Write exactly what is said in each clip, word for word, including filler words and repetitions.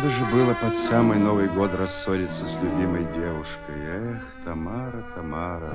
надо же было под самый Новый год рассориться с любимой девушкой. Эх, Тамара, Тамара.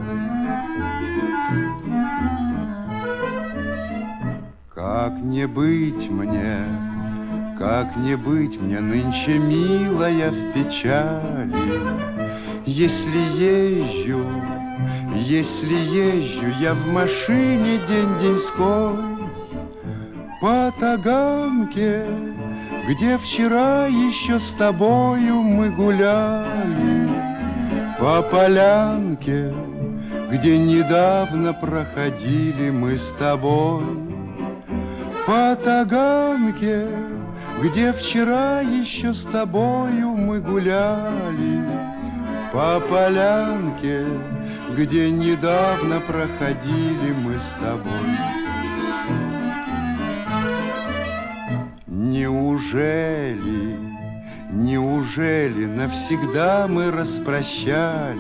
Как не быть мне, как не быть мне нынче, милая, в печали, если езжу, если езжу я в машине день-деньской по Таганке, где вчера еще с тобою мы гуляли, по Полянке, где недавно проходили мы с тобой, по Таганке, где вчера еще с тобою мы гуляли, по Полянке, где недавно проходили мы с тобой. Неужели, неужели навсегда мы распрощались?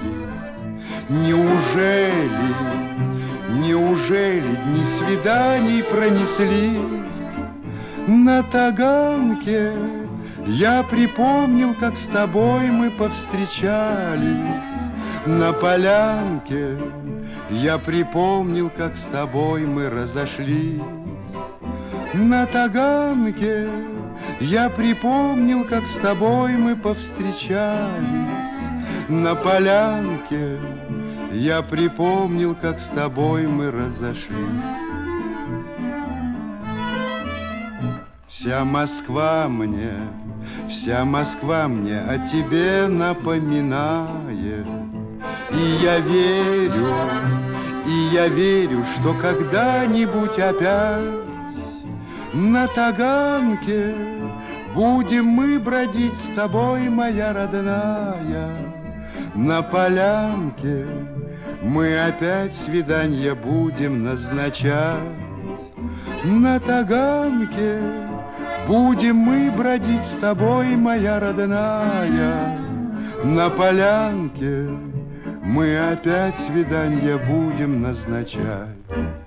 Неужели, неужели дни свиданий пронеслись? На Таганке я припомнил, как с тобой мы повстречались. На Полянке я припомнил, как с тобой мы разошлись. На Таганке я припомнил, как с тобой мы повстречались. На Полянке я припомнил, как с тобой мы разошлись. Вся Москва мне, вся Москва мне о тебе напоминает. И я верю, и я верю, что когда-нибудь опять на Таганке будем мы бродить с тобой, моя родная. На Полянке мы опять свидания будем назначать. На Таганке будем мы бродить с тобой, моя родная. На Полянке мы опять свидания будем назначать.